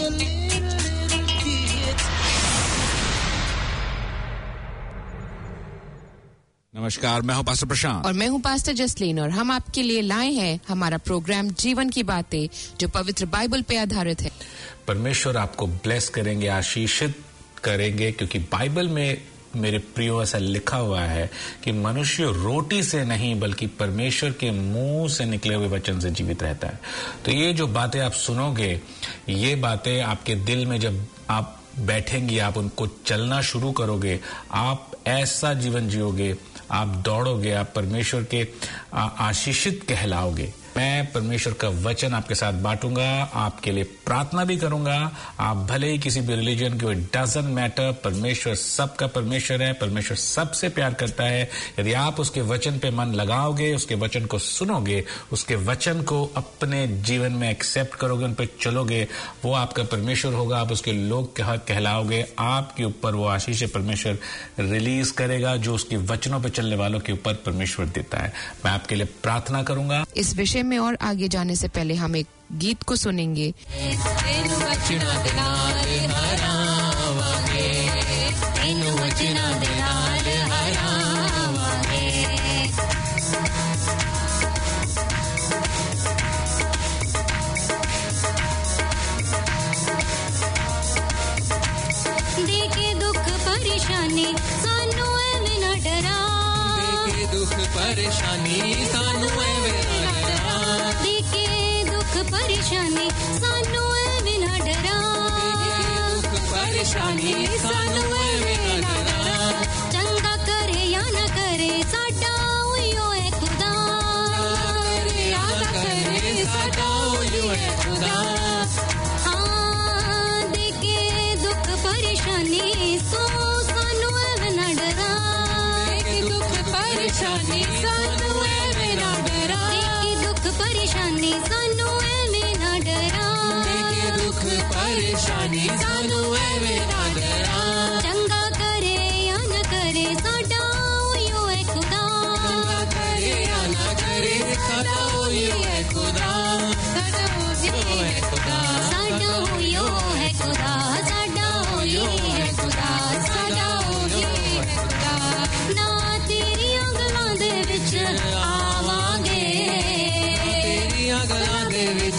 नमस्कार, मैं हूं पास्टर प्रशांत और मैं हूं पास्टर जसलीन और हम आपके लिए लाए हैं हमारा प्रोग्राम जीवन की बातें जो पवित्र बाइबल पे आधारित है। परमेश्वर आपको ब्लेस करेंगे, आशीषित करेंगे, क्योंकि बाइबल में मेरे प्रियो ऐसा लिखा हुआ है कि मनुष्य रोटी से नहीं बल्कि परमेश्वर के मुंह से निकले हुए वचन से जीवित रहता है। तो ये जो बातें आप सुनोगे, ये बातें आपके दिल में जब आप बैठेंगी, आप उनको चलना शुरू करोगे, आप ऐसा जीवन जियोगे, आप दौड़ोगे, आप परमेश्वर के आशीषित कहलाओगे। मैं परमेश्वर का वचन आपके साथ बांटूंगा, आपके लिए प्रार्थना भी करूंगा। आप भले ही किसी भी रिलीजन के, डजंट मैटर, परमेश्वर सबका परमेश्वर है, परमेश्वर सबसे प्यार करता है। यदि आप उसके वचन पे मन लगाओगे, उसके वचन को सुनोगे, उसके वचन को अपने जीवन में एक्सेप्ट करोगे, उन पर चलोगे, वो आपका परमेश्वर होगा, आप उसके लोग कहलाओगे। आपके ऊपर वो आशीष परमेश्वर रिलीज करेगा जो उसके वचनों पर चलने वालों के ऊपर परमेश्वर देता है। मैं आपके लिए प्रार्थना करूंगा। इस विषय में और आगे जाने से पहले हम एक गीत को सुनेंगे। देखे दुख परेशानी सानू एवें ना डरा, देखे दुख परेशानी सानू एवें ना डरा, देखे दुख परेशानी सानू एवें ना डरा, दुख परेशानी सानू एवें ना डरा। चंगा करे या ना करे साडा उयो है खुदा, करे या ना करे साडा उयो है खुदा। हाँ देखे दुख परेशानी सो सानू एवें ना डरा, देखे दुख परेशानी सानू एवें ना डरा, देखे दुख परेशानी सानू एवें ना डरा, देखे दुख परेशानी सानू एवें ना डरा। चंगा करे या ना करे साडा उयो है खुदा, चंगा करे या ना करे साडा उयो है खुदा, साडा उयो है खुदा, साडा उयो है खुदा, साडा उयो है खुदा, साडा उयो है खुदा। ना तेरियां गल्लां दे विच आवांगे, तेरियां गल्लां दे विच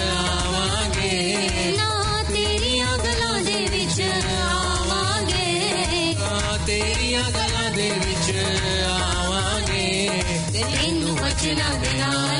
आवांगे, ना तेरियां गल्लां दे विच आवांगे, ना तेरियां गल्लां दे विच आवांगे। तैनू वचनां दे नाल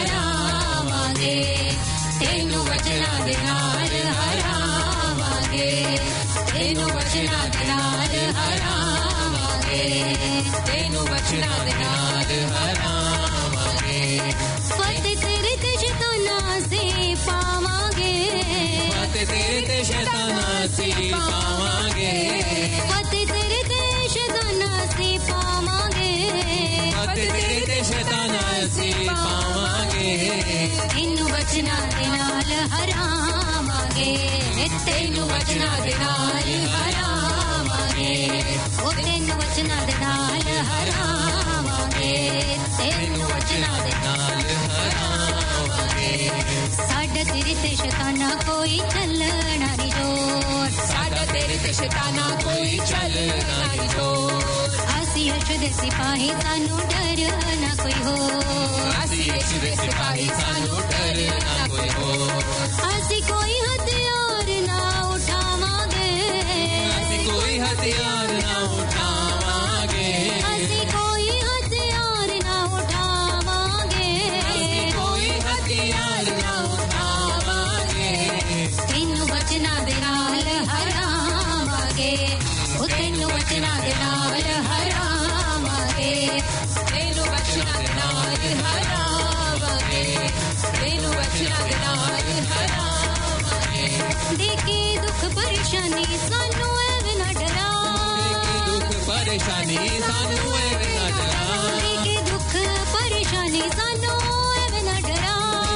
हरावांगे, तैनू वचनां दे नाल हरावांगे, तैनू वचनां दे नाल हरावांगे, तैनू वचनां दे नाल हरावांगे। फतेह तेरे ते शैतानां से पावांगे, फतेह तेरे ते शैतानां से पावांगे, फतेह तेरे ते शैतानां से पावांगे, फतेह तेरे ते शैतानां से पावांगे। तैनू वचनां दे नाल हरावांगे, तैनू वचनां दे नाल हरावांगे, ओ तैनू वचनां दे नाल हरावांगे, तैनू वचनां दे नाल हरावांगे। साडा तेरे ते शैताना कोई चलना नहीं जोर, साडा तेरे ते शैताना कोई चलना नहीं जोर। आसी यीशु दे सिपाही सानू डर ना कोई हो, आसी यीशु दे सिपाही सानू डर ना कोई हो। आसी कोई हथियार ना उठावांगे, आसी कोई हथियार ना उठावांगे, आसी कोई हथियार ना उठावांगे, आसी कोई हथियार ना उठावांगे। तैनू वचनां दे नाल हरावांगे, ओ तैनू वचनां दे नाल हरावांगे, तैनू वचनां दे नाल हरावांगे, तैनू वचनां दे नाल हरावांगे। देखे दुख परेशानी सानू एवें ना डरा, देखे दुख परेशानी सानू एवें ना डरा, देखे दुख परेशानी सानू एवें ना डरा,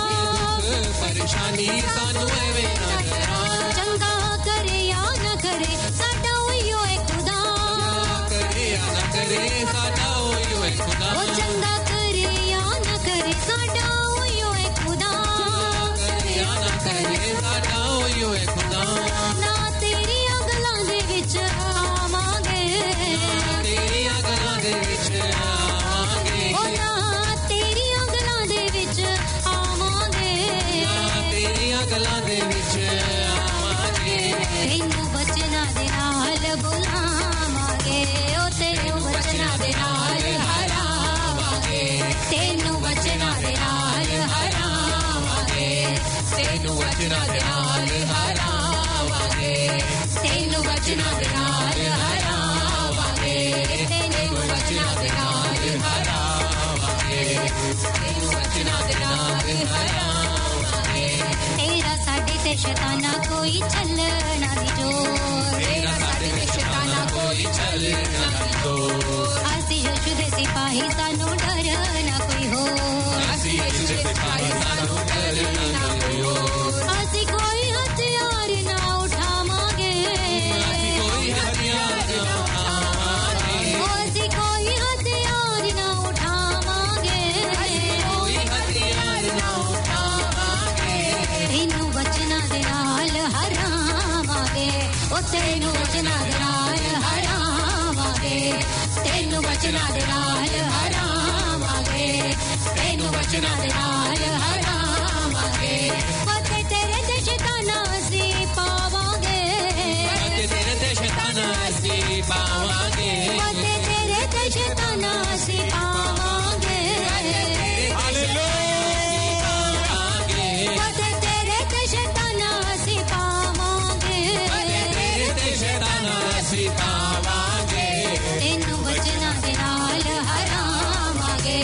दुख परेशानी सानू एवें ना डरा। चंगा करे या ना करे साडा उयो है खुदा, करे या ना करे साडा उयो है खुदा, ओ चंगा करे या ना करे साडा उयो है खुदा, करे या ना करे साडा उयो है खुदा। ਵਿੱਚ ਆਵਾਂਗੇ ਤੈਨੂੰ ਬਚਨਾਂ ਦੇ ਨਾਲ ਬੁਲਾਵਾਂਗੇ ਉਹ ਤੈਨੂੰ ਬਚਨਾਂ ਦੇ ਨਾਲ ਹਰਾਵਾਂਗੇ ਤੈਨੂੰ ਬਚਨਾਂ ਦੇ ਨਾਲ ਹਰਾਵਾਂਗੇ ਤੈਨੂੰ ਵਚਨਾਂ ਦੇ ਨਾਲ ਹਰਾਵਾਂਗੇ ਤੈਨੂੰ ਬਚਨਾਂ ਦੇ ਨਾਲ ਹਰਾਵਾਂਗੇ ਤੈਨੂੰ ਬਚਨਾਂ ਦੇ ਨਾਲ ਹਰਾਵਾਂਗੇ ਤੈਨੂੰ ਵਚਨਾਂ ਦੇ ਨਾਲ ਹਰਾਵਾਂਗੇ ਤੇਰਾ ਸਾਡੇ ਤੇ ਸ਼ੈਤਾਨਾ ਕੋਈ ਚੱਲਣਾ ਦੀ ਜੋਰ ਤੇਰਾ ਸਾਡੇ ਤੇ ਸ਼ੈਤਾਨਾ ਕੋਈ ਚੱਲਣਾ ਦੀ ਜੋਰ ਅਸੀਂ ਯਿਸੂ ਦੇ ਸਿਪਾਹੀ ਸਾਨੂੰ ਡਰ ਨਾ ਕੋਈ ਹੋਰ ਅਸੀਂ ਯਿਸੂ ਦੇ ਸਿਪਾਹੀ ਸਾਨੂੰ ਡਰ ਨਾ ਕੋਈ ਹੋਰ ਅਸੀਂ ਕੋਈ ਹਥਿਆਰ ਨਾ ਉਠਾਵਾਂਗੇ ਅਸੀਂ ਕੋਈ ਹਥਿਆਰ ਨਾ ਉਠਾਵਾਂਗੇ ਅਸੀਂ ਕੋਈ ਹਥਿਆਰ ਨਾ ਉਠਾਵਾਂਗੇ ਕੋਈ ਹਥਿਆਰ ਨਾ ਉਠਾਵਾਂਗੇ ਤੈਨੂੰ ਬਚਨਾਂ ਦੇ ਨਾਲ ਹਰਾਵਾਂਗੇ ਉਹ ਤੈਨੂੰ ਬਚਨਾਂ ਦੇ ਨਾਲ ਹਰਾਵਾਂਗੇ ਤੈਨੂੰ ਬਚਨਾਂ ਦੇ ਨਾਲ ਹਰਾਵਾਂਗੇ ਤੈਨੂੰ ਬਚਨਾਂ ਦੇ ਨਾਲ ਹਰਾਵਾਂਗੇ ਫਤਿਹ ਤੇਰੇ ਤੇ ਸ਼ੈਤਾਨਾ ਅਸੀਂ ਪਾਵਾਂਗੇ ਅਤੇ ਤੇਰੇ ਤੇ ਸ਼ੈਤਾਨਾ ਅਸੀਂ ਪਾਵਾਂਗੇ ਫਤਿਹ ਤੇਰੇ ਤੇ ਸ਼ੈਤਾਨਾ ਅਸੀਂ ਪਾਵਾਂਗੇ ਫਤਿਹ ਤੇਰੇ ਤੇ ਸ਼ੈਤਾਨਾ ਅਸੀਂ ਪਾਵਾਂਗੇ ਤੇਰੇ ਤੇ ਸ਼ੈਤਾਨਾ ਅਸੀਂ ਪਾਵਾਂਗੇ ਤੈਨੂੰ ਬਚਨਾਂ ਦੇ ਨਾਲ ਹਰਾਵਾਂਗੇ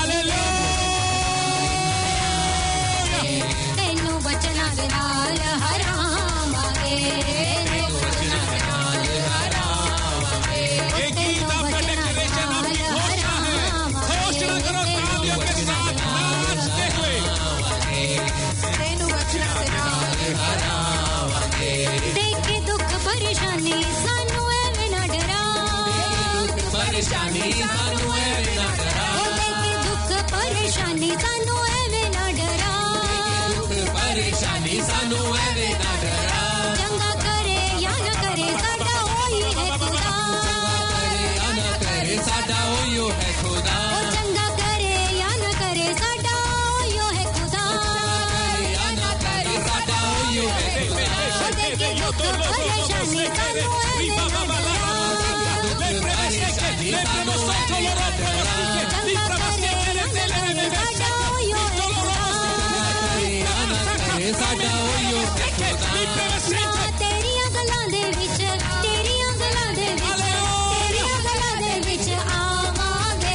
ਤੈਨੂੰ ਬਚਨਾਂ ਦੇ ਨਾਲ ਹਰਾਵਾਂਗੇ ਤੈਨੂੰ ਬਚਨਾਂ ਦੇ ਨਾਲ ਹਰਾਵਾਂਗੇ ਤੈਨੂੰ ਬਚਨਾਂ ਦੇ ਨਾਲ ਹਰਾਵਾਂਗੇ घोषणा करो तालियों के साथ नाचते हुए ਤੈਨੂੰ ਬਚਨਾਂ ਦੇ ਨਾਲ ਹਰਾਵਾਂਗੇ ਦੇਖ ਕੇ ਦੁੱਖ ਪਰੇਸ਼ਾਨੀ ਸਾਨੂੰ ਐਵੇਂ ਨਾ ਡਰਾ ਪਰੇਸ਼ਾਨੀ ਸਾਨੂੰ ਐਵੇਂ ਨਾ ਡਰਾ ਉਹ ਦੇਖ ਕੇ ਦੁੱਖ ਪਰੇਸ਼ਾਨੀ ਸਾਨੂੰ ਐਵੇਂ ਨਾ ਡਰਾ ਦੁੱਖ ਪਰੇਸ਼ਾਨੀ ਸਾਨੂੰ ਐਵੇਂ ਨਾ ਡਰਾ ਚੰਗਾ ਕਰੇ ਜਾਂ ਨਾ ਕਰੇ ਸਾਡਾ ਉਹੀ ਹੈ ਖੁਦਾ ਕਰੇ ਨਾ ਕਰੇ ਸਾਡਾ ਉਹੀਓ ਹੈ ਖੁਦਾ ਉਹ ਚੰਗਾ ਕਰੇ ਜਾਂ ਨਾ ਕਰੇ ਸਾਡਾ ਉਹੀ ਹੈ ਖੁਦਾ ਕਰੇ ਨਾ ਕਰੇ ਸਾਡਾ ਉਹੀਓ ਹੈ ਖੁਦਾ ਉਹ ਦੇਖ ਕੇ ਦੁੱਖ ਪਰੇਸ਼ਾਨੀ ਸਾਨੂੰ ਐਵੇਂ ਨਾ ਡਰਾ ਪਰੇਸ਼ਾਨੀ ਸਾਨੂੰ ਐਵੇਂ ਨਾ ਡਰਾ ਚੰਗਾ ਕਰੇ ਜਾਂ ਨਾ ਕਰੇ ਸਾਡਾ ਉਹੀ ਹੈ ਖੁਦਾ ਕਰੇ ਸਾਡਾ ਉਹੀਓ ਹੈ ਖੁਦਾ ਨਾ ਤੇਰੀਆਂ ਗੱਲਾਂ ਦੇ ਵਿੱਚ ਤੇਰੀਆਂ ਗੱਲਾਂ ਦੇ ਵਿੱਚ ਤੇਰੀਆਂ ਗੱਲਾਂ ਦੇ ਵਿੱਚ ਆਵਾਂਗੇ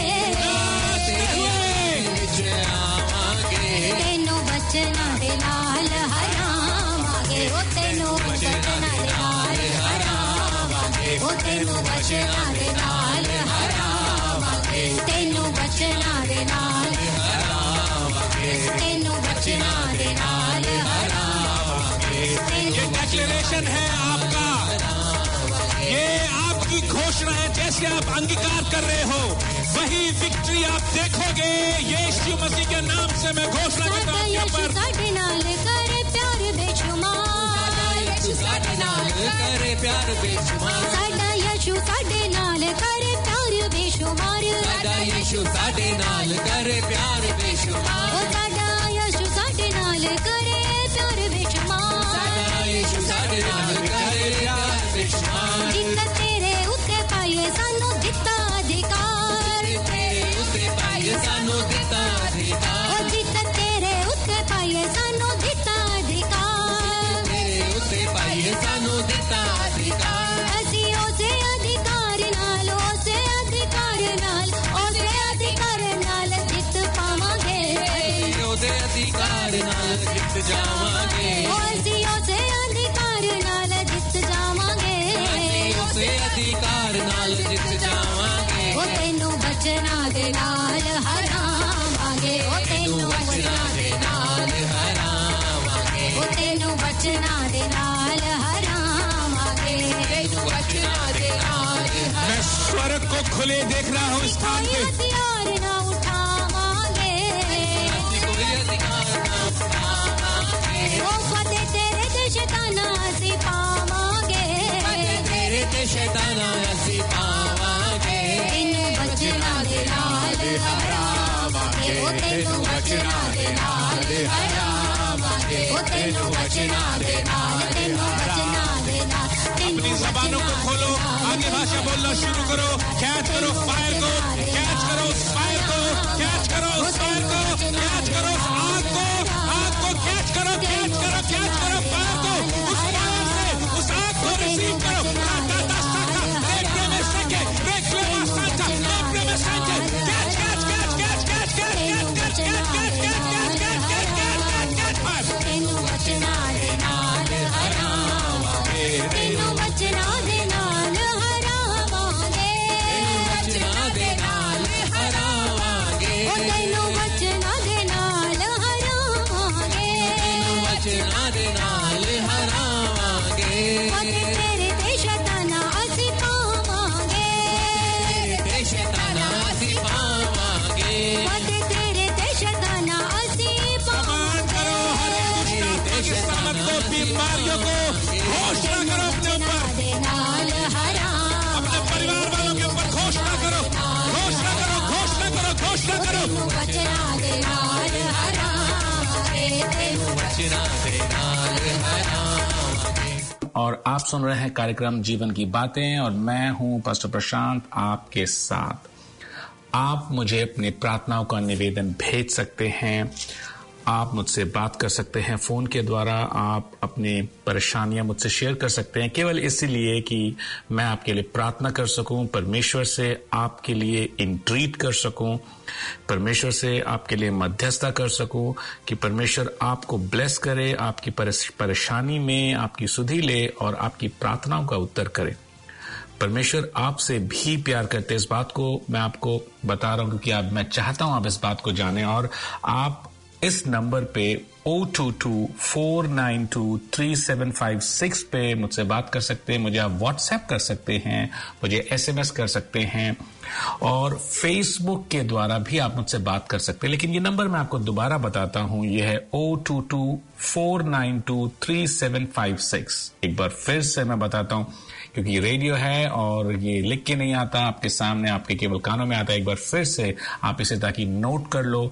ਵਿੱਚ ਆਵਾਂਗੇ ਤੈਨੂੰ ਬਚਨਾਂ ਦੇ ਨਾਲ ਹਰਾਵਾਂਗੇ ਉਹ ਤੈਨੂੰ ਬਚਨਾਂ ਦੇ ਨਾਲ ਹਰਾਵਾਂਗੇ ਉਹ ਤੈਨੂੰ ਬਚਨਾਂ ਦੇ ਨਾਲ ਹਰਾਵਾਂਗੇ ਤੈਨੂੰ ਬਚਨਾਂ ਦੇ ਨਾਲ ਹਰਾਵਾਂਗੇ ਤੈਨੂੰ ਬਚਨਾਂ ਦੇ ਨਾਲ ਹਰਾਵਾਂਗੇ ये डिक्लेरेशन है आपका ये आपकी घोषणा है जैसे आप अंगीकार कर रहे हो वही विक्ट्री आप देखोगे यीशु मसीह के नाम से मैं घोषणा करता हूं ਸਾਡਾ आपके ਯਿਸੂ ऊपर ਸਾਡੇ ਨਾਲ ਕਰੇ ਪਿਆਰ ਬੇਸ਼ੁਮਾਰ ਸਾਡੇ ਨਾਲ ਕਰੇ ਪਿਆਰ ਬੇਸ਼ੁਮਾਰ ਸਾਡਾ ਯਿਸੂ ਸਾਡੇ ਨਾਲ ਕਰੇ ਪਿਆਰ ਬੇਸ਼ੁਮਾਰ ਸਾਡਾ ਯਿਸੂ ਸਾਡੇ ਨਾਲ ਕਰੇ ਪਿਆਰ ਬੇਸ਼ੁਮਾਰ ਉਹ ਸਾਡਾ ਯਿਸੂ ਸਾਡੇ ਨਾਲ ਕਰੇ ਪਿਆਰ ਬੇਸ਼ੁਮਾਰ ਸਾਡਾ ਯਿਸੂ ਸਾਡੇ ਨਾਲ ਕਰੇ ਪਿਆਰ ਬੇਸ਼ੁਮਾਰ ਜਿੱਤ ਤੇਰੇ ਉੱਤੇ ਪਾਏ ਸਾਨੂੰ ਦਿੱਤਾ ਅਧਿਕਾਰ ਤੇਰੇ ਉੱਤੇ ਪਾਏ ਸਾਨੂੰ ਦਿੱਤਾ ਅਧਿਕਾਰ ਉਹ ਜਿੱਤ ਤੇਰੇ ਉੱਤੇ ਪਾਏ ਸਾਨੂੰ ਦਿੱਤਾ ਅਧਿਕਾਰ ਤੇਰੇ ਉੱਤੇ ਪਾਏ ਸਾਨੂੰ ਦਿੱਤਾ ਅਧਿਕਾਰ ਅਸੀਂ ਉਸੇ ਅਧਿਕਾਰ ਨਾਲ ਜਿੱਤ ਪਾਵਾਂਗੇ ਉਹਦੇ ਅਧਿਕਾਰ ਨਾਲ ਜਿੱਤ ਜਾਵਾਂਗੇ ਅਸੀਂ ਉਸੇ ਅਧਿਕਾਰ ਨਾਲ ਜਿੱਤ ਜਾਵਾਂਗੇ ਉਸੇ ਅਧਿਕਾਰ ਨਾਲ ਜਿੱਤ ਜਾਵਾਂਗੇ ਉਹ ਤੈਨੂੰ ਬਚਨਾਂ ਦੇ ਨਾਲ ਹਰਾਵਾਂਗੇ ਉਹ ਤੈਨੂੰ ਬਚਨਾਂ ਦੇ ਨਾਲ ਹਰਾਵਾਂਗੇ ਉਹ ਤੈਨੂੰ ਬਚਨਾਂ ਦੇ ਨਾਲ ਹਰਾਵਾਂਗੇ ਤੈਨੂੰ ਬਚਨਾਂ ਦੇ ਨਾਲ मैं स्वर्ग को खुले देख रहा हूं इस स्थान ਕੋਈ पे ਹਥਿਆਰ ਨਾ ਉਠਾਵਾਂਗੇ ਕੋਈ ਅਧਿਕਾਰ ਨਾ ਪਾਵਾਂਗੇ ਉਹ ਫਤਿਹ ਤੇਰੇ ਤੇ ਸ਼ੈਤਾਨਾਂ ਅਸੀਂ ਪਾਵਾਂਗੇ ਤੇਰੇ ਤੇ ਸ਼ੈਤਾਨਾਂ ਅਸੀਂ ਪਾਵਾਂਗੇ ਤੈਨੂੰ ਬਚਨਾਂ ਦੇ ਨਾਲ ਹਰਾਵਾਂਗੇ ਉਹ ਤੈਨੂੰ ਬਚਨਾਂ ਦੇ ਨਾਲ ਹਰਾਵਾਂਗੇ अपनी जबानों को खोलो, आगे भाषा बोलना शुरू करो, कैच करो फायर को, कैच करो उस फायर को, कैच करो उस फायर को, कैच करो उस आग को कैच करो फायर को, उस फायर से उस आग को रिसीव करो। बीमारियों को घोषणा करो अपने ऊपर, अपने परिवार वालों के ऊपर घोषणा करो। और आप सुन रहे हैं कार्यक्रम जीवन की बातें और मैं हूं पास्टर प्रशांत आपके साथ। आप मुझे अपनी प्रार्थनाओं का निवेदन भेज सकते हैं, आप मुझसे बात कर सकते हैं फोन के द्वारा, आप अपनी परेशानियां मुझसे शेयर कर सकते हैं, केवल इसलिए कि मैं आपके लिए प्रार्थना कर सकूं, परमेश्वर से आपके लिए इंट्रीट कर सकूं, परमेश्वर से आपके लिए मध्यस्थता कर सकूं कि परमेश्वर आपको ब्लेस करे, आपकी परेशानी में आपकी सुधि ले और आपकी प्रार्थनाओं का उत्तर करे। परमेश्वर आपसे भी प्यार करते, इस बात को मैं आपको बता रहा हूं क्योंकि मैं चाहता हूं आप इस बात को जानें। और आप इस नंबर पे 022-492-3756 पे मुझसे बात कर सकते हैं, मुझे आप व्हाट्सएप कर सकते हैं, मुझे एसएमएस कर सकते हैं और फेसबुक के द्वारा भी आप मुझसे बात कर सकते हैं। लेकिन ये नंबर मैं आपको दोबारा बताता हूं, ये है 022-492-3756। एक बार फिर से मैं बताता हूं क्योंकि ये रेडियो है और ये लिख के नहीं आता आपके सामने, आपके केवल कानों में आता है। एक बार फिर से आप इसे ताकि नोट कर लो,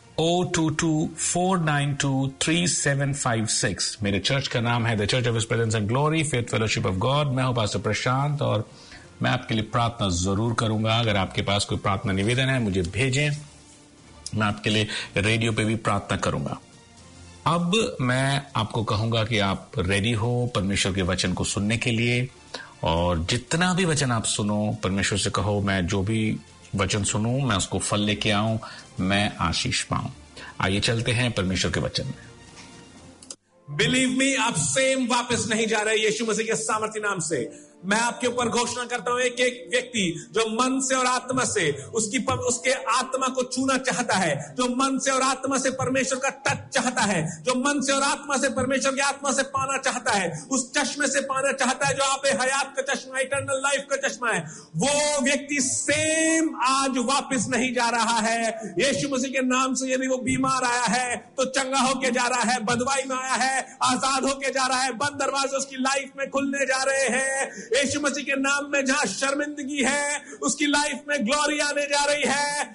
022-492-3756। मेरे चर्च का नाम है the church of his presence and glory faith fellowship of God. मैं हूं पास्टर प्रशांत और मैं आपके लिए प्रार्थना जरूर करूंगा। अगर आपके पास कोई प्रार्थना निवेदन है मुझे भेजें, मैं आपके लिए रेडियो पे भी प्रार्थना करूंगा। अब मैं आपको कहूंगा कि आप रेडी हो परमेश्वर के वचन को सुनने के लिए, और जितना भी वचन आप सुनो परमेश्वर से कहो मैं जो भी वचन सुनूं मैं उसको फल लेके आऊं, मैं आशीष पाऊं। आइए चलते हैं परमेश्वर के वचन में। बिलीव मी, आप सेम वापस नहीं जा रहे यीशु मसीह के सामर्थ्य नाम से। मैं आपके ऊपर घोषणा करता हूं, एक एक व्यक्ति जो मन से और आत्मा से उसके आत्मा को छूना चाहता है, जो मन से और आत्मा से परमेश्वर का टच चाहता है, जो मन से और आत्मा से परमेश्वर की आत्मा से पाना चाहता है, उस चश्मे से पाना चाहता है जो आप हयात का चश्मा, इटर्नल लाइफ का चश्मा है, वो व्यक्ति सेम आज वापस नहीं जा रहा है यीशु मसीह के नाम से। यदि वो बीमार आया है तो चंगा होके जा रहा है, बदवाई में आया है आजाद होके जा रहा है, बंद दरवाजे उसकी लाइफ में खुलने जा रहे हैं यीशु मसीह के नाम में। जहां शर्मिंदगी है उसकी लाइफ में ग्लोरी आने जा रही है।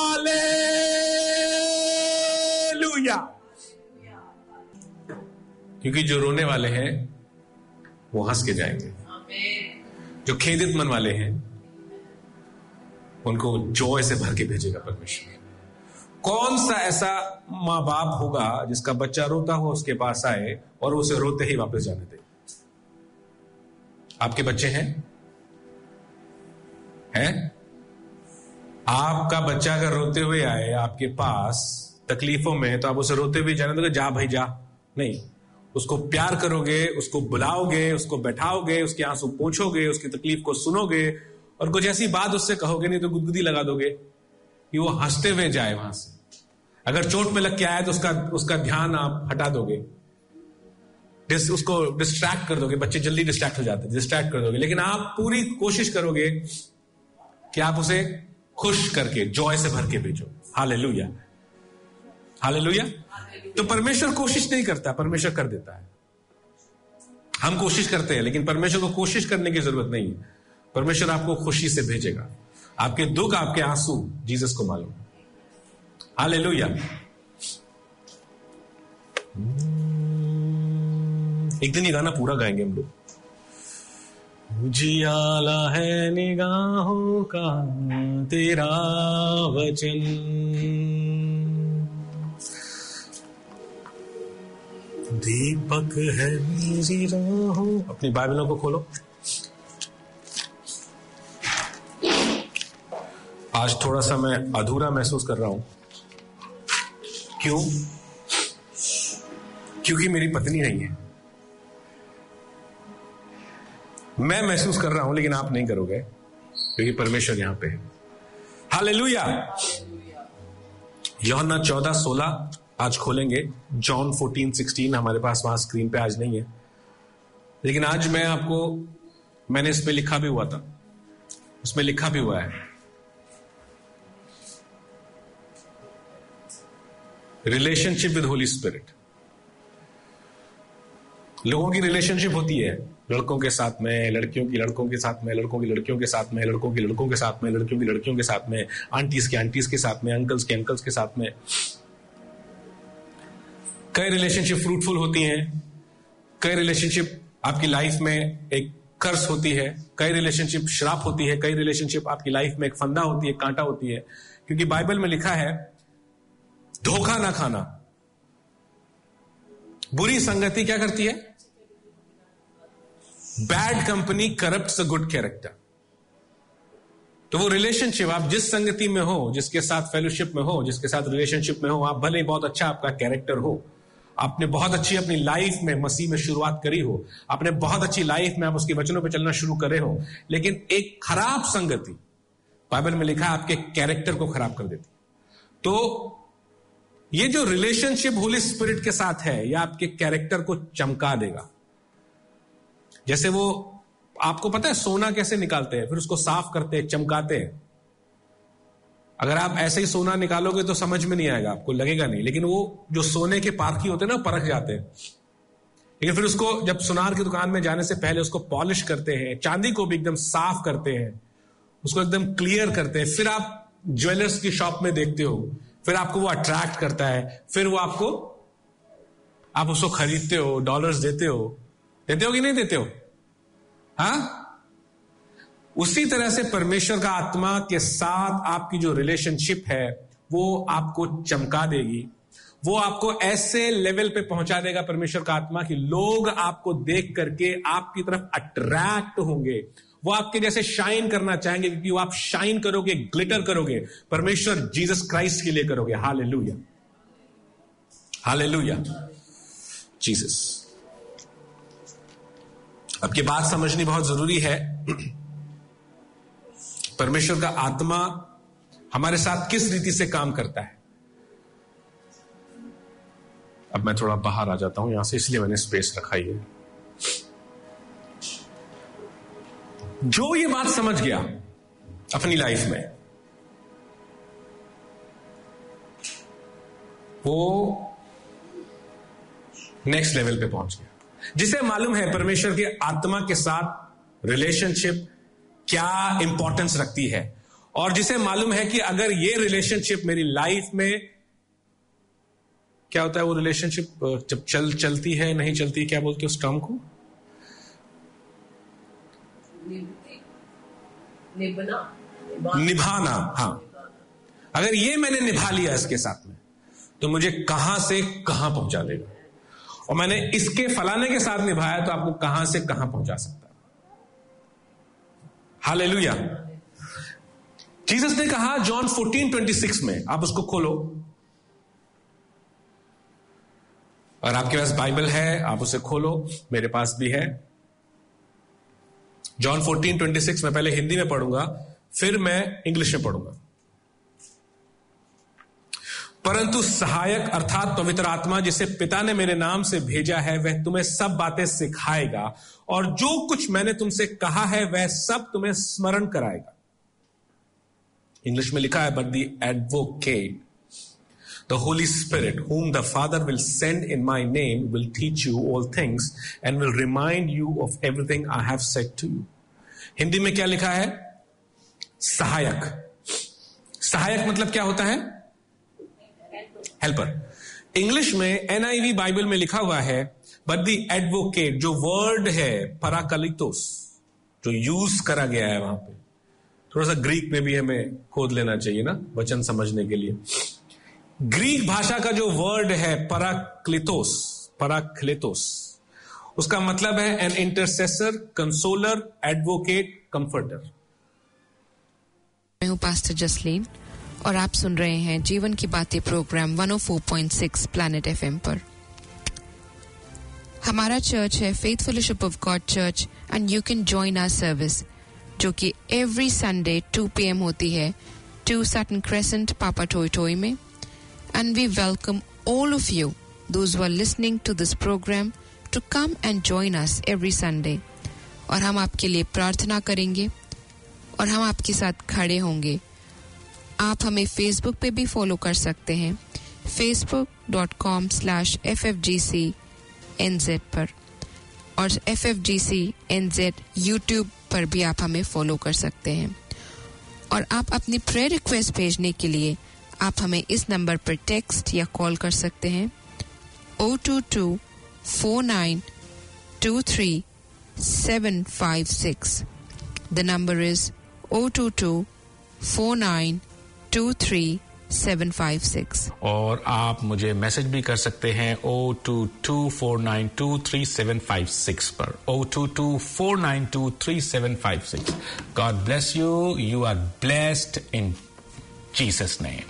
हालेलुया। क्योंकि जो रोने वाले हैं वो हंस के जाएंगे, जो खेदित मन वाले हैं उनको जॉय से भर के भेजेगा परमेश्वर। कौन सा ऐसा माँ बाप होगा जिसका बच्चा रोता हो उसके पास आए और उसे रोते ही वापस जाने दे? आपके बच्चे हैं? आपका बच्चा अगर रोते हुए आए आपके पास तकलीफों में तो आप उसे रोते हुए जाने दोगे? जा भाई जा, नहीं। उसको प्यार करोगे, उसको बुलाओगे, उसको बैठाओगे, उसके आंसू पोंछोगे, उसकी तकलीफ को सुनोगे और कुछ ऐसी बात उससे कहोगे नहीं तो गुदगुदी लगा दोगे कि वो हंसते हुए जाए वहां से। अगर चोट में लग के आए तो उसका ध्यान आप हटा दोगे, उसको डिस्ट्रैक्ट कर दोगे। बच्चे जल्दी डिस्ट्रैक्ट हो जाते हैं, डिस्ट्रैक्ट कर दोगे, लेकिन आप पूरी कोशिश करोगे कि आप उसे खुश करके जॉय से भर के भेजो। Hallelujah, hallelujah. तो परमेश्वर कोशिश नहीं करता, परमेश्वर कर देता है। हम कोशिश करते हैं लेकिन परमेश्वर को कोशिश करने की जरूरत नहीं है। परमेश्वर आपको खुशी से भेजेगा। आपके दुख, आपके आंसू जीसस को मालूम। हालेलुया। एक दिन ये गाना पूरा गाएंगे हम लोग। उजियाला है निगाहों का तेरा वचन, दीपक है मेरी राहों। अपनी बाइबलों को खोलो। आज थोड़ा सा मैं अधूरा महसूस कर रहा हूं। क्यों? क्योंकि मेरी पत्नी नहीं है। मैं महसूस कर रहा हूं लेकिन आप नहीं करोगे, क्योंकि परमेश्वर यहां पे है। हालेलुया। यूहन्ना 14:16 आज खोलेंगे। जॉन 14:16 हमारे पास वहां स्क्रीन पे आज नहीं है, लेकिन आज मैंने इसमें लिखा भी हुआ था, उसमें लिखा भी हुआ है, रिलेशनशिप विद होली स्पिरिट। लोगों की रिलेशनशिप होती है लड़कों के साथ में, लड़कियों की लड़कों के साथ में, लड़कों की लड़कियों के साथ में, लड़कों की लड़कों के साथ में, लड़कियों की लड़कियों के साथ में, आंटीज के साथ में, अंकल्स के साथ में। कई रिलेशनशिप फ्रूटफुल होती हैं, कई रिलेशनशिप आपकी लाइफ में एक कर्स होती है, कई रिलेशनशिप श्राप होती है, कई रिलेशनशिप आपकी लाइफ में एक फंदा होती है, कांटा होती है। क्योंकि बाइबल में लिखा है धोखा ना खाना। बुरी संगति क्या करती है? Bad company corrupts a good character. तो वो रिलेशनशिप, आप जिस संगति में हो, जिसके साथ फेलोशिप में हो, जिसके साथ रिलेशनशिप में हो, आप भले ही बहुत अच्छा आपका कैरेक्टर हो, आपने बहुत अच्छी अपनी लाइफ में मसीह में शुरुआत करी हो, आपने बहुत अच्छी लाइफ में आप उसके वचनों पे चलना शुरू करे हो, लेकिन एक खराब संगति, बाइबल में लिखा है, आपके कैरेक्टर को खराब कर देती। तो ये जो रिलेशनशिप होली स्पिरिट के साथ है, यह आपके कैरेक्टर को चमका देगा। जैसे वो, आपको पता है सोना कैसे निकालते हैं, फिर उसको साफ करते हैं, चमकाते हैं। अगर आप ऐसे ही सोना निकालोगे तो समझ में नहीं आएगा, आपको लगेगा नहीं, लेकिन वो जो सोने के पारखी होते हैं ना, परख जाते हैं। लेकिन फिर उसको जब सुनार की दुकान में जाने से पहले उसको पॉलिश करते हैं, चांदी को भी एकदम साफ करते हैं, उसको एकदम क्लियर करते हैं। फिर आप ज्वेलर्स की शॉप में देखते हो, फिर आपको वो अट्रैक्ट करता है, फिर वो आप उसको खरीदते हो, डॉलर्स देते हो कि नहीं देते हो? हाँ, उसी तरह से परमेश्वर का आत्मा के साथ आपकी जो रिलेशनशिप है वो आपको चमका देगी, वो आपको ऐसे लेवल पे पहुंचा देगा परमेश्वर का आत्मा कि लोग आपको देख करके आपकी तरफ अट्रैक्ट होंगे, वो आपके जैसे शाइन करना चाहेंगे, क्योंकि वो आप शाइन करोगे, ग्लिटर करोगे, परमेश्वर जीसस क्राइस्ट के लिए करोगे। Hallelujah, hallelujah, Jesus. अब ये बात समझनी बहुत जरूरी है, परमेश्वर का आत्मा हमारे साथ किस रीति से काम करता है। अब मैं थोड़ा बाहर आ जाता हूं यहां से, इसलिए मैंने स्पेस रखा ही है। जो ये बात समझ गया अपनी लाइफ में, वो नेक्स्ट लेवल पे पहुंच गया। जिसे मालूम है परमेश्वर के आत्मा के साथ रिलेशनशिप क्या इंपॉर्टेंस रखती है, और जिसे मालूम है कि अगर ये रिलेशनशिप मेरी लाइफ में, क्या होता है वो रिलेशनशिप जब चलती है, नहीं चलती, क्या बोलते हो उस टर्म को? निभाना। हाँ, अगर ये मैंने निभा लिया इसके साथ में, तो मुझे कहां से कहां पहुंचा देगा, और मैंने इसके फलाने के साथ निभाया तो आपको कहां से कहां पहुंचा सकता है। हालेलुया। जीसस ने कहा जॉन 14:26 में, आप उसको खोलो, और आपके पास बाइबल है आप उसे खोलो, मेरे पास भी है। जॉन 14:26 में पहले हिंदी में पढ़ूंगा, फिर मैं इंग्लिश में पढ़ूंगा। परंतु सहायक अर्थात पवित्र आत्मा, जिसे पिता ने मेरे नाम से भेजा है, वह तुम्हें सब बातें सिखाएगा, और जो कुछ मैंने तुमसे कहा है वह सब तुम्हें स्मरण कराएगा। इंग्लिश में लिखा है, but the advocate, the holy spirit, whom the Father will send in my name, will teach you all things and will remind you of everything I have said to you. Hindi में क्या लिखा है? सहायक। सहायक मतलब क्या होता है? हेल्पर। इंग्लिश में NIV बाइबल में लिखा हुआ है, but the advocate, जो वर्ड है parakletos, जो यूज करा गया है वहां पे, थोड़ा सा ग्रीक में भी हमें खोद लेना चाहिए ना वचन समझने के लिए। ग्रीक भाषा का जो वर्ड है पराक्लेतोस, उसका मतलब है an intercessor, consoler, advocate, comforter. मैं हूं पास्टर जसलीन और आप सुन रहे हैं जीवन की बातें प्रोग्राम 104.6 प्लैनेट एफएम पर। हमारा चर्च है faith fellowship of God church and you can join our service, जो कि एवरी संडे 2 PM होती है 2 Sutton crescent, Papatoetoe में। And we welcome all of you those who are listening to this program to come and join us every Sunday. और हम आपके लिए प्रार्थना करेंगे और हम आपके साथ खड़े होंगे। आप हमें फेसबुक पे भी फॉलो कर सकते हैं, facebook.com/ffgcnz पर, और FFGCNZ यूट्यूब पर भी आप हमें फॉलो कर सकते हैं। और आप अपनी प्रेयर रिक्वेस्ट भेजने के लिए आप हमें इस नंबर पर टेक्स्ट या कॉल कर सकते हैं 022-4923-756। The number is 022-4923-756। और आप मुझे मैसेज भी कर सकते हैं 022-492-3756 पर, 022-492-3756। God bless you. You are blessed in Jesus' name.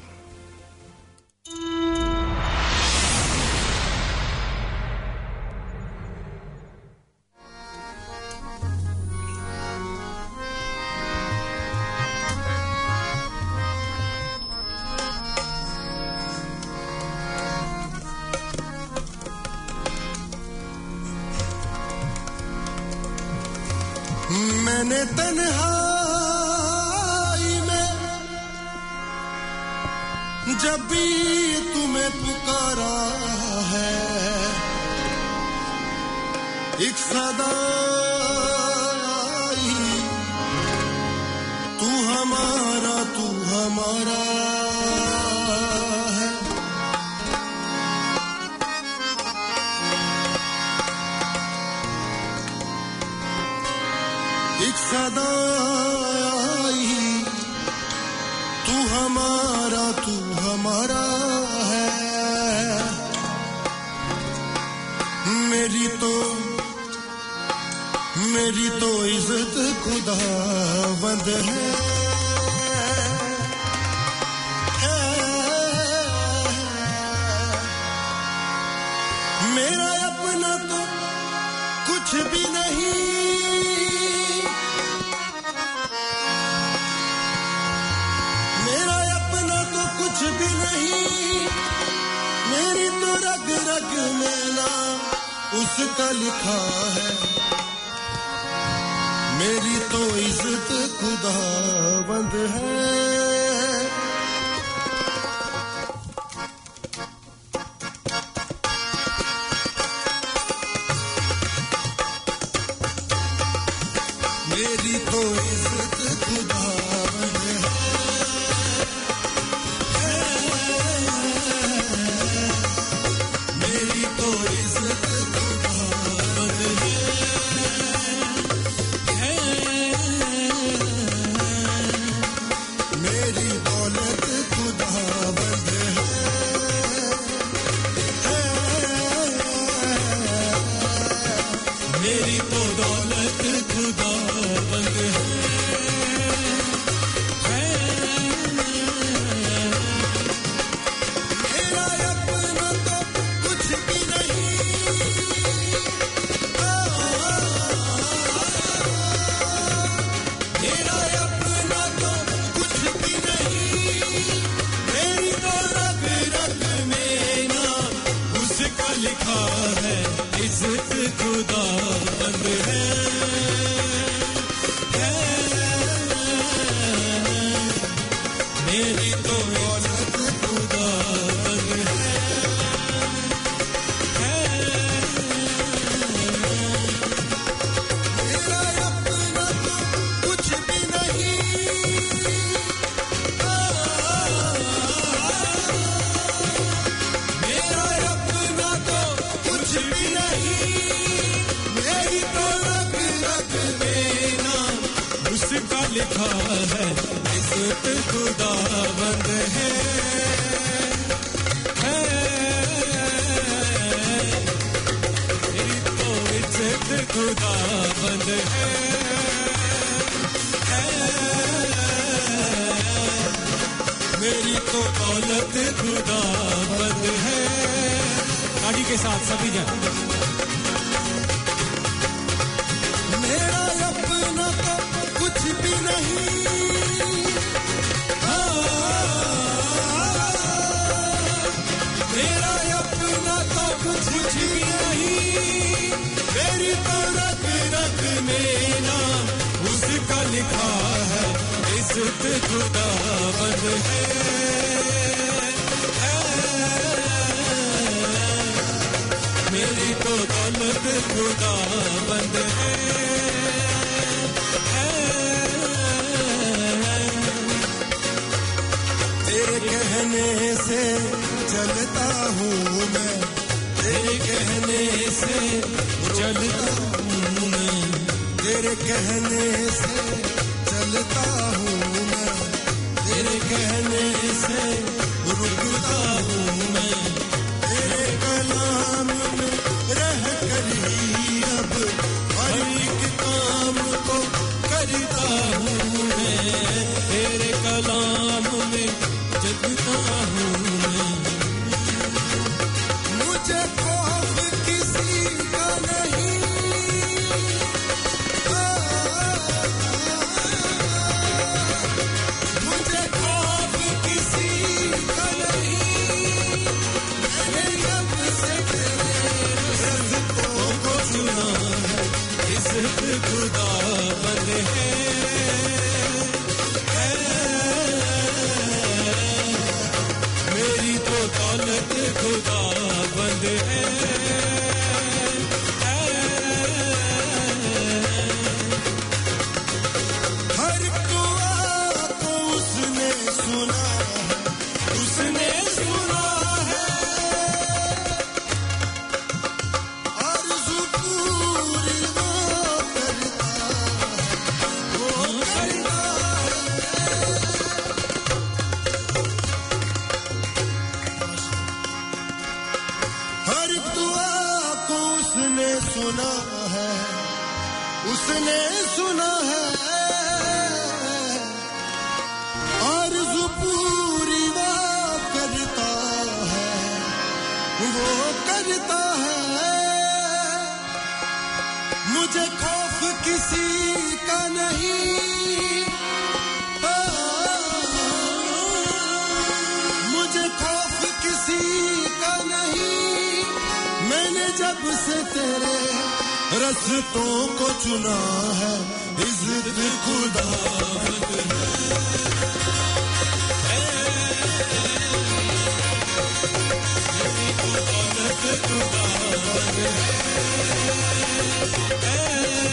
मैंने तन्हाई में जब भी तुम्हें पुकारा है, एक सदा आई, तू हमारा है। एक सदा आई, तू हमारा है। मेरी तो इज्जत खुदावंद है। मेरा अपना तो कुछ भी नहीं, मेरा अपना तो कुछ भी नहीं, मेरी तो रग रग में नाम उसका लिखा है। मेरी तो इज्जत खुदावंद है। मेरी तो इज्जत खुदावंद है। मेरी तो इज्जत खुदावंद है। मेरी दौलत खुदावंद है। मेरी तो दौलत खुदावंद है। मेरा अपना तो कुछ भी नहीं, मेरा अपना तो कुछ भी नहीं, मेरी तो रग रग में नाम उसका लिखा है। इज्जत खुदावंद है। मेरी तो रग रग में नाम उसका लिखा है इज्जत खुदावंद है मेरी तो इज्जत खुदावंद है मेरी तो दौलत खुदावंद है ताली के साथ सभी जन मेरा अपना तो कुछ भी नहीं मेरा अपना तो कुछ भी नहीं मेरी तो रग रग में नाम उसका लिखा है इज्जत खुदावंद है मेरी तो दौलत खुदावंद है तेरे कहने से चलता हूँ मैं तेरे कहने से चलता हूँ मैं तेरे कहने से चलता हूँ मैं तेरे कहने से रुकता हूँ मैं तेरे कलाम में रह कर ही अब हर एक काम को करता हूँ मैं तेरे कलाम में जगता हूँ मैं मुझे खौफ किसी का नहीं मुझे खौफ किसी का नहीं मैंने जब से तेरे रज़्क़ों को चुना है इज़्ज़त खुदावंद है मेरी तो दौलत खुदावंद है हर दुआ को उसने सुना है आरज़ू पूरी वो करता हर दुआ को उसने सुना है आरज़ू पूरी वो करता है मुझे खौफ किसी का नहीं मुझे खौफ किसी का नहीं मैंने जब से तेरे रस्तों को चुना है इज़्ज़त खुदावंद है मेरी तो दौलत खुदावंद है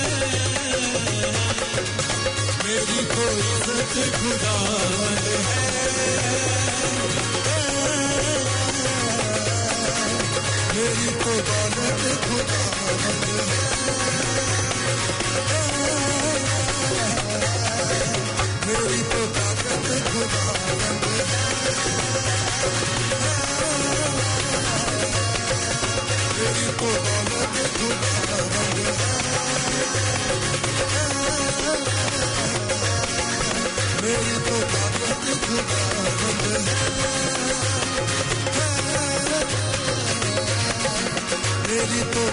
मेरी तो इज़्ज़त खुदावंद है मेरी तो दौलत खुदावंद है मेरी तो ताकत खुदावंद है मेरी तो दौलत खुदावंद है मेरी तो ताकत खुदावंद है मेरी तो